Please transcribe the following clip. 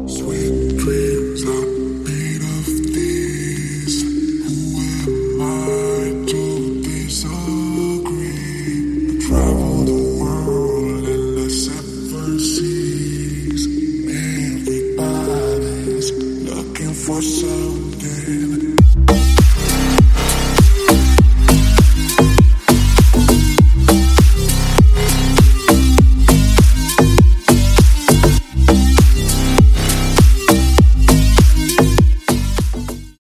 Sweet dreams are made of these. Who am I to disagree? I travel the world in the seven seas. Everybody's looking for something.